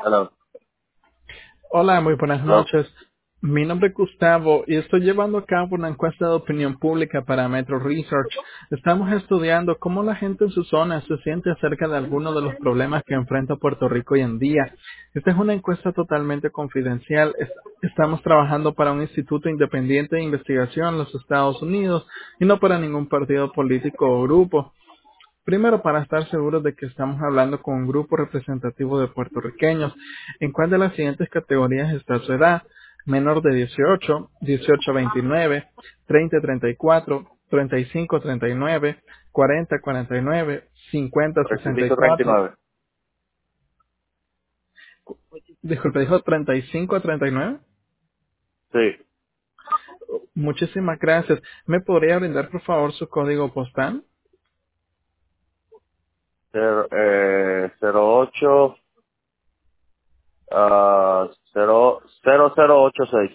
Hello. Hola, muy buenas Hello. noches. Mi nombre es Gustavo y estoy llevando a cabo una encuesta de opinión pública para Metro Research. Estamos estudiando cómo la gente en su zona se siente acerca de algunos de los problemas que enfrenta Puerto Rico hoy en día. Esta es una encuesta totalmente confidencial. Estamos trabajando para un instituto independiente de investigación en los Estados Unidos y no para ningún partido político o grupo. Primero, para estar seguros de que estamos hablando con un grupo representativo de puertorriqueños, ¿en cuál de las siguientes categorías está su edad? Menor de 18, 18 a 29, 30 a 34, 35 a 39, 40 a 49, 50 a 64. 3539. Disculpe, dijo 35 a 39. Sí. Muchísimas gracias. ¿Me podría brindar, por favor, su código postal? 08 0086.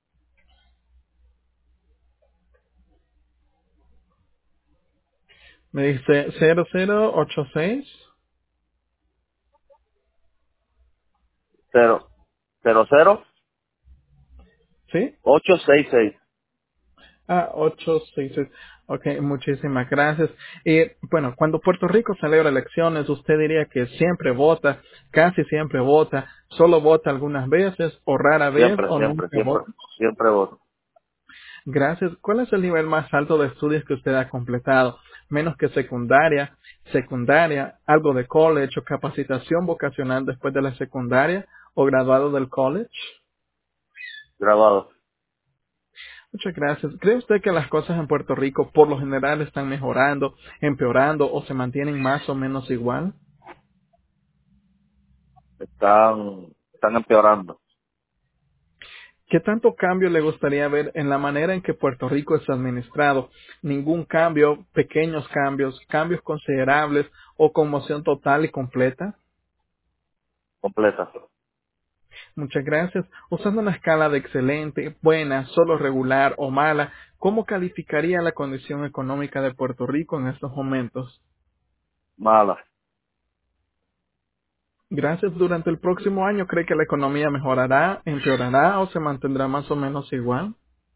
Me dice 0086. 0 ¿Sí? 866. Ah, 866. Ok, muchísimas gracias. Y bueno, cuando Puerto Rico celebra elecciones, usted diría que siempre vota, casi siempre vota, solo vota algunas veces o rara vez Siempre, o siempre, nunca siempre. vota. Siempre voto. Gracias. ¿Cuál es el nivel más alto de estudios que usted ha completado? Menos que secundaria, secundaria, algo de college o capacitación vocacional después de la secundaria o graduado del college. Grabado. Muchas gracias. ¿Cree usted que las cosas en Puerto Rico por lo general están mejorando, empeorando o se mantienen más o menos igual? Están empeorando. ¿Qué tanto cambio le gustaría ver en la manera en que Puerto Rico es administrado? Ningún cambio, pequeños cambios, cambios considerables o conmoción total y completa. Completa. Muchas gracias. Usando una escala de excelente, buena, solo regular o mala, ¿cómo calificaría la condición económica de Puerto Rico en estos momentos? Mala. Gracias. Durante el próximo año, ¿cree que la economía mejorará, empeorará o se mantendrá más o menos igual?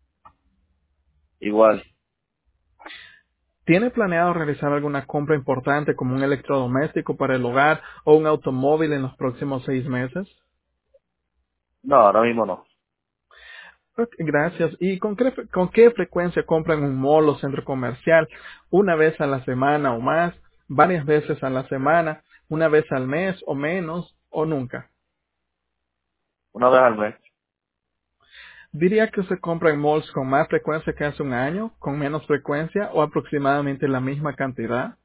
Igual. ¿Tiene planeado realizar alguna compra importante como un electrodoméstico para el hogar o un automóvil en los próximos 6 meses? No, ahora mismo no. Ok, gracias. ¿Y con qué frecuencia compran un mall o centro comercial? ¿Una vez a la semana o más? ¿Varias veces a la semana? ¿Una vez al mes o menos? ¿O nunca? Una vez al mes. Diría que se compra en malls con más frecuencia que hace un año, con menos frecuencia o aproximadamente la misma cantidad.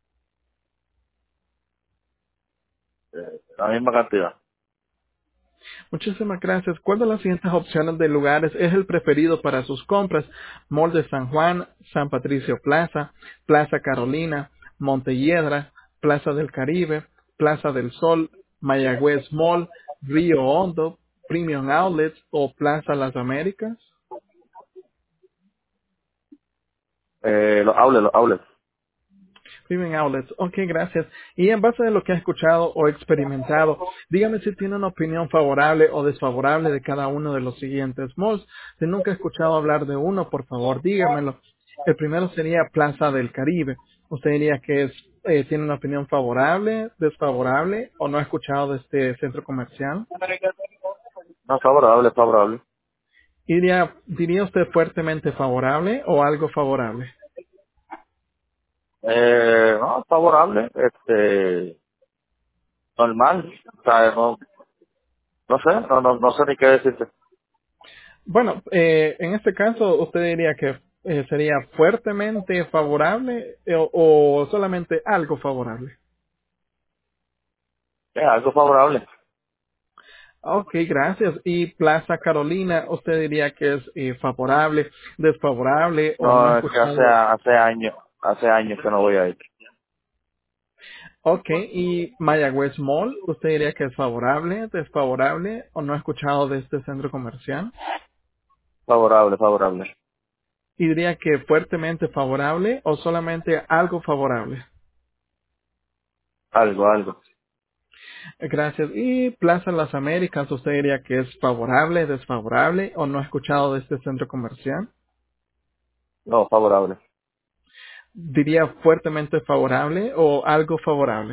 La misma cantidad. Muchísimas gracias. ¿Cuál de las siguientes opciones de lugares es el preferido para sus compras? Mall de San Juan, San Patricio Plaza, Plaza Carolina, Montelledra, Plaza del Caribe, Plaza del Sol, Mayagüez Mall, Río Hondo, Premium Outlets o Plaza Las Américas. Los outlets. Premium Outlets. Ok, gracias. Y en base a lo que ha escuchado o experimentado, dígame si tiene una opinión favorable o desfavorable de cada uno de los siguientes malls. Si nunca ha escuchado hablar de uno, por favor, dígamelo. El primero sería Plaza del Caribe. ¿Usted diría que tiene una opinión favorable, desfavorable o no ha escuchado de este centro comercial? No, favorable, favorable. ¿Diría usted fuertemente favorable o algo favorable? No, favorable. Normal. O sea, no sé, no sé ni qué decirte. Bueno, en este caso, ¿usted diría que sería fuertemente favorable o solamente algo favorable? Algo favorable. Ok, gracias. ¿Y Plaza Carolina, usted diría que es favorable, desfavorable o no ha No, es que escuchado? hace años que no voy a ir. Ok, ¿y Mayagüez Mall, usted diría que es favorable, desfavorable o no ha escuchado de este centro comercial? Favorable, favorable. ¿Y diría que fuertemente favorable o solamente algo favorable? Algo. Gracias. ¿Y Plaza Las Américas, usted diría que es favorable, desfavorable o no ha escuchado de este centro comercial? No, favorable. ¿Diría fuertemente favorable o algo favorable?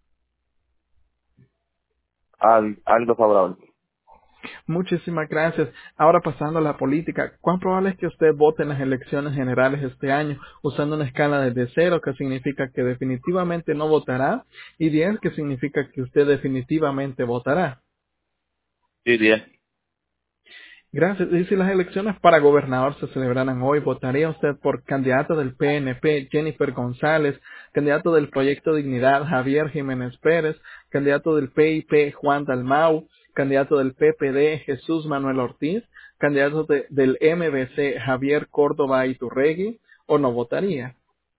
Algo favorable. Muchísimas gracias. Ahora pasando a la política, ¿cuán probable es que usted vote en las elecciones generales este año usando una escala desde 0, que significa que definitivamente no votará, y 10, que significa que usted definitivamente votará? Sí, 10. Gracias. Y si las elecciones para gobernador se celebraran hoy, ¿votaría usted por candidato del PNP, Jennifer González, candidato del Proyecto Dignidad, Javier Jiménez Pérez, candidato del PIP, Juan Dalmau, candidato del PPD, Jesús Manuel Ortiz, candidato del MBC, Javier Córdoba Iturregui, o no votaría?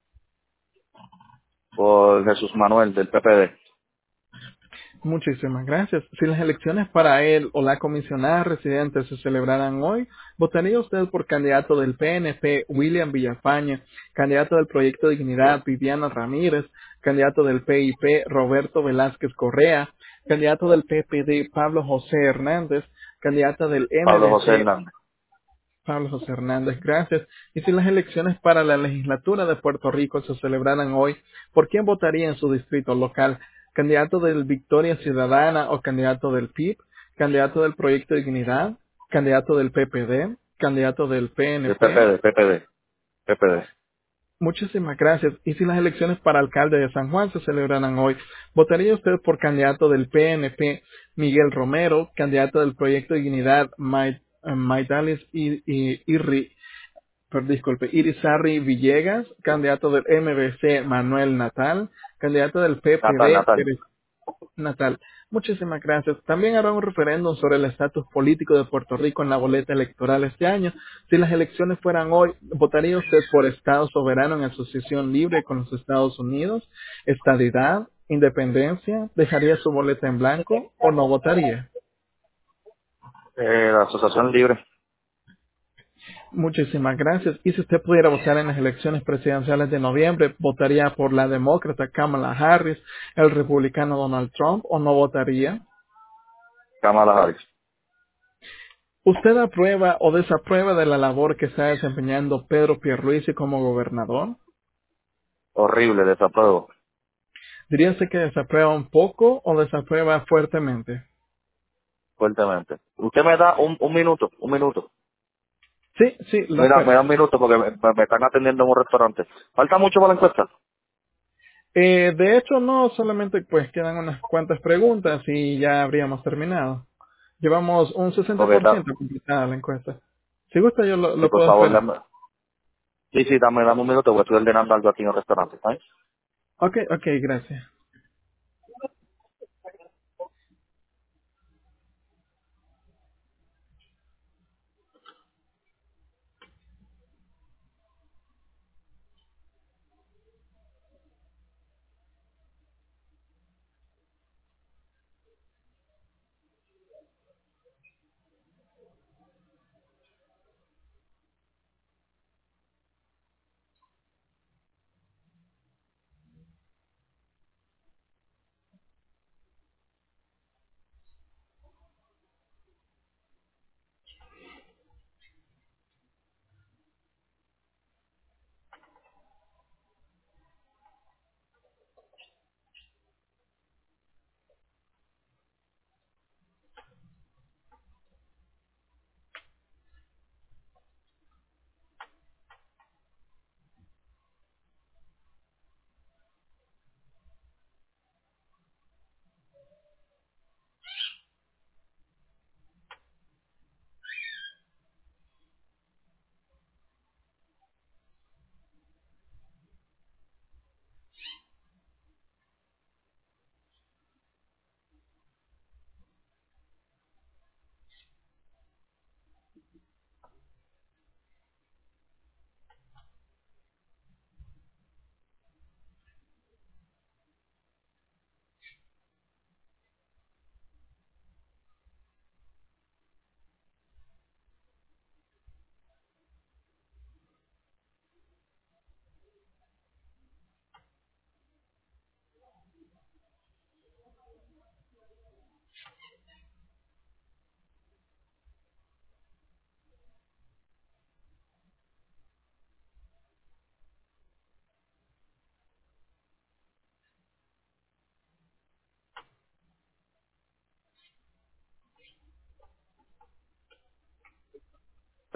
Por Jesús Manuel, del PPD. Muchísimas gracias. Si las elecciones para él o la comisionada residente se celebraran hoy, ¿votaría usted por candidato del PNP, William Villafañe, candidato del Proyecto Dignidad, Viviana Ramírez, candidato del PIP, Roberto Velázquez Correa, candidato del PPD, Pablo José Hernández, candidata del Pablo José MBC, Hernández. Pablo José Hernández, gracias? Y si las elecciones para la legislatura de Puerto Rico se celebraran hoy, ¿por quién votaría en su distrito local? ¿Candidato del Victoria Ciudadana o candidato del PIB? ¿Candidato del Proyecto de Dignidad? ¿Candidato del PPD? ¿Candidato del Del PNP? PPD, PPD, PPD. Muchísimas gracias. Y si las elecciones para alcalde de San Juan se celebraran hoy, ¿votaría usted por candidato del PNP, Miguel Romero, candidato del Proyecto de Dignidad, Maidalis disculpe, Irizarry Villegas, candidato del MBC, Manuel Natal, candidato del Natal, PPD, Natal. Pérez Natal? Muchísimas gracias. También habrá un referéndum sobre el estatus político de Puerto Rico en la boleta electoral este año. Si las elecciones fueran hoy, ¿votaría usted por Estado soberano en asociación libre con los Estados Unidos? ¿Estadidad? ¿Independencia? ¿Dejaría su boleta en blanco o no votaría? La Asociación Libre. Muchísimas gracias. Y si usted pudiera votar en las elecciones presidenciales de noviembre, ¿votaría por la demócrata Kamala Harris, el republicano Donald Trump o no votaría? Kamala Harris. ¿Usted aprueba o desaprueba de la labor que está desempeñando Pedro Pierluisi como gobernador? Horrible, desapruebo. ¿Diría usted que desaprueba un poco o desaprueba fuertemente? Fuertemente. Usted me da un minuto, un minuto. Sí, sí, lo Mira, me espero. da un minuto porque me están atendiendo en un restaurante. ¿Falta mucho para la encuesta? De hecho, no, solamente pues quedan unas cuantas preguntas y ya habríamos terminado. Llevamos un Ok, 60% completada la encuesta. Si gusta, yo sí, lo por puedo favor, esperar. dame. Sí, sí, dame un minuto porque estoy ordenando algo aquí en el restaurante, ¿sabes? Ok, ok, gracias.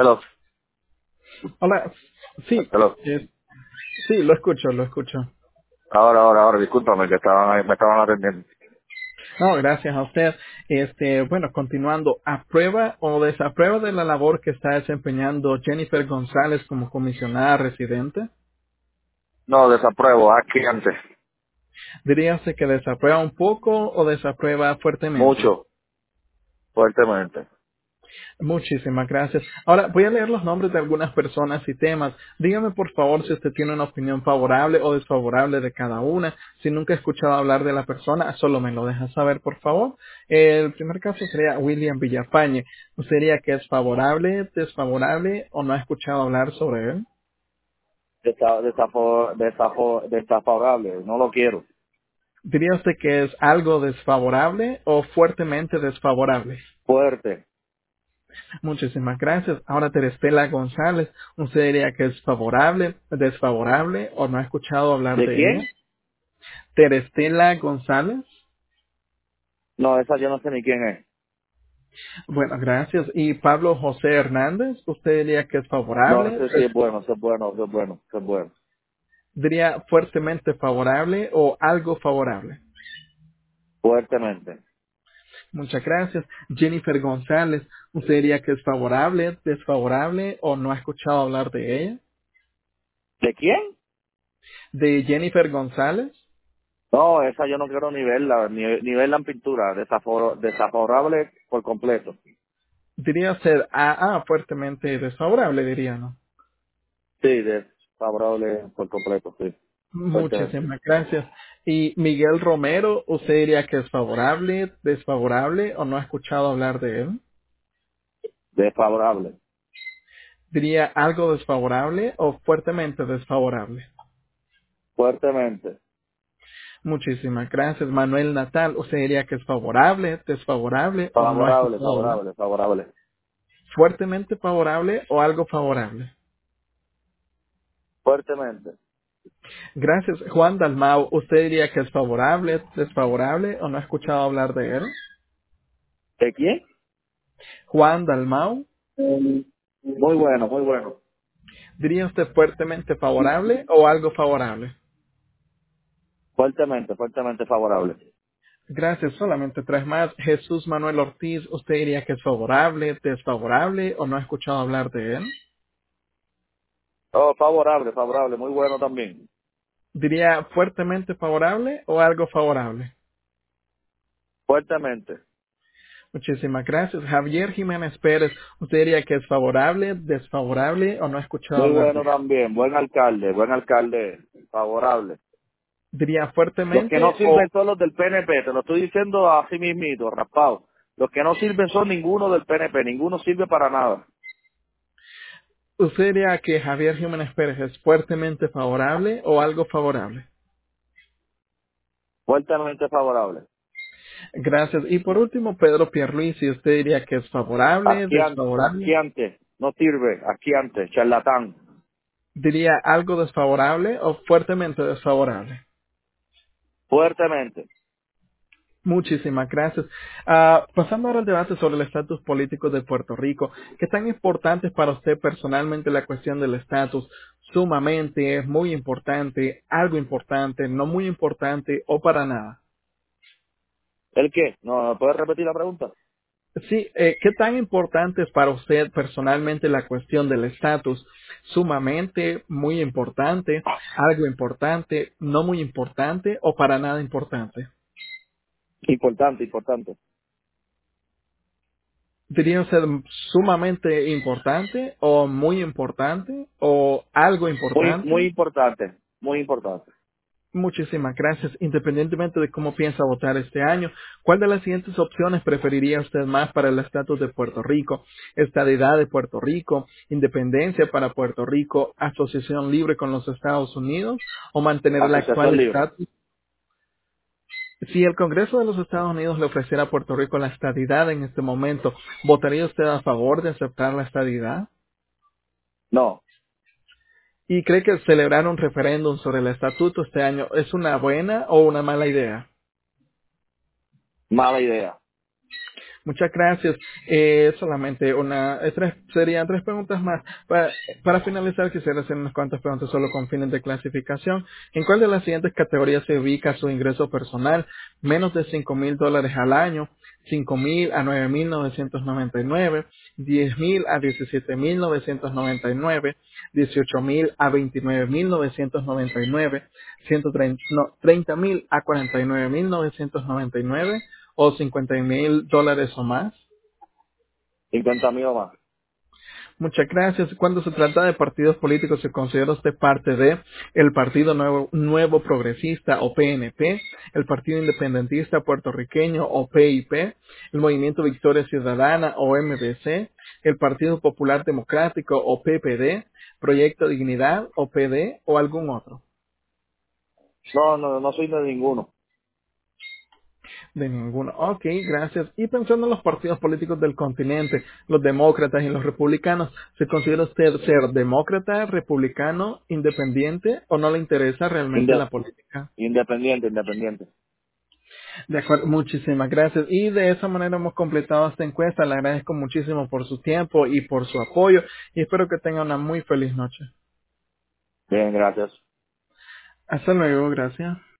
Hello. Hola, sí, Hello. sí, lo escucho, lo escucho. Ahora, discúlpame que me estaban atendiendo. No, gracias a usted. Bueno, continuando, ¿aprueba o desaprueba de la labor que está desempeñando Jennifer González como comisionada residente? No, desapruebo, aquí antes. Diríase que desaprueba un poco o desaprueba fuertemente. Mucho, fuertemente. Muchísimas gracias. Ahora voy a leer los nombres de algunas personas y temas. Dígame por favor si usted tiene una opinión favorable o desfavorable de cada una. Si nunca ha escuchado hablar de la persona, solo me lo deja saber por favor. El primer caso sería William Villafañe. ¿Usted diría que es favorable, desfavorable o no ha escuchado hablar sobre él? Desfavorable, no lo quiero. ¿Diría usted que es algo desfavorable o fuertemente desfavorable? Fuerte. Muchísimas gracias. Ahora Terestela González, ¿usted diría que es favorable, desfavorable o no ha escuchado hablar ¿De de ella? quién? Terestela González. No, esa yo no sé ni quién es. Bueno, gracias. Y Pablo José Hernández, ¿usted diría que es No, favorable? ese sí es bueno, ese es bueno, ese es bueno, ese es bueno. ¿Diría fuertemente favorable o algo favorable? Fuertemente. Muchas gracias. Jennifer González, ¿usted diría que es favorable, desfavorable o no ha escuchado hablar de ella? ¿De quién? De Jennifer González. No, esa yo no quiero ni verla en pintura. Desfavorable por completo. Diría ser fuertemente desfavorable, diría, ¿no? Sí, desfavorable por completo, sí. Fuertemente. Muchísimas gracias. Y Miguel Romero, ¿usted diría que es favorable, desfavorable o no ha escuchado hablar de él? Desfavorable. ¿Diría algo desfavorable o fuertemente desfavorable? Fuertemente. Muchísimas gracias. Manuel Natal, ¿usted diría que es favorable, desfavorable o no ha Favorable, escuchado hablar? favorable, favorable. ¿Fuertemente favorable o algo favorable? Fuertemente. Gracias. Juan Dalmau, ¿usted diría que es favorable, desfavorable o no ha escuchado hablar de él? ¿De quién? Juan Dalmau, Muy bueno, muy bueno. ¿diría usted fuertemente favorable o algo favorable? Fuertemente, fuertemente favorable. Gracias, solamente tres más. Jesús Manuel Ortiz, ¿usted diría que es favorable, desfavorable o no ha escuchado hablar de él? Oh, favorable, favorable, muy bueno también. ¿Diría fuertemente favorable o algo favorable? Fuertemente. Muchísimas gracias. Javier Jiménez Pérez, ¿usted diría que es favorable, desfavorable o no ha escuchado Muy hablar de bueno él? también, buen alcalde, favorable. ¿Diría Los que no fuertemente o sirven son los del PNP, te lo estoy diciendo así mismito, raspado. Los que no sirven son ninguno del PNP, ninguno sirve para nada. usted diría que Javier Jiménez Pérez es fuertemente favorable o algo favorable? Fuertemente favorable. Gracias. Y por último, Pedro Pierluisi, ¿usted diría que es favorable, desfavorable? Asquiante, no sirve, asquiante, charlatán. ¿Diría algo desfavorable o fuertemente desfavorable? Fuertemente. Muchísimas gracias. Pasando ahora al debate sobre el estatus político de Puerto Rico, ¿qué tan importante es para usted personalmente la cuestión del estatus? Sumamente, muy importante, algo importante, no muy importante o para nada. ¿El qué? No, ¿puedes repetir la pregunta? Sí, ¿qué tan importante es para usted personalmente la cuestión del estatus? Sumamente, muy importante, algo importante, no muy importante o para nada importante. Importante, importante. ¿Diría ser sumamente importante o muy importante o algo Muy importante? importante, muy importante. Muchísimas gracias. Independientemente de cómo piensa votar este año, ¿cuál de las siguientes opciones preferiría usted más para el estatus de Puerto Rico? Estadidad de Puerto Rico, independencia para Puerto Rico, asociación libre con los Estados Unidos o mantener el actual Asociación libre. estatus. Si el Congreso de los Estados Unidos le ofreciera a Puerto Rico la estadidad en este momento, ¿votaría usted a favor de aceptar la estadidad? No, ¿Y cree que celebrar un referéndum sobre el estatuto este año es una buena o una mala idea? mala idea. Muchas gracias. Solamente serían tres preguntas más. Para finalizar, quisiera hacer unas cuantas preguntas solo con fines de clasificación. ¿En cuál de las siguientes categorías se ubica su ingreso personal? Menos de $5,000 al año, 5,000 a 9,999, 10,000 a 17,999, 18,000 a 29,999, 30,000 a 49,999 o $50,000 o más. 50,000 o más. Muchas gracias. Cuando se trata de partidos políticos, ¿se considera usted parte de el Partido Nuevo Progresista o PNP, el Partido Independentista Puertorriqueño o PIP, el Movimiento Victoria Ciudadana o MVC, el Partido Popular Democrático o PPD, Proyecto Dignidad o PD o algún otro? No soy de ninguno. De ninguno. Ok, gracias. Y pensando en los partidos políticos del continente, los demócratas y los republicanos, ¿se considera usted ser demócrata, republicano, independiente o no le interesa realmente Inde- la política? independiente. De acuerdo, muchísimas gracias. Y de esa manera hemos completado esta encuesta. Le agradezco muchísimo por su tiempo y por su apoyo y espero que tenga una muy feliz noche. Bien, gracias. Hasta luego, gracias.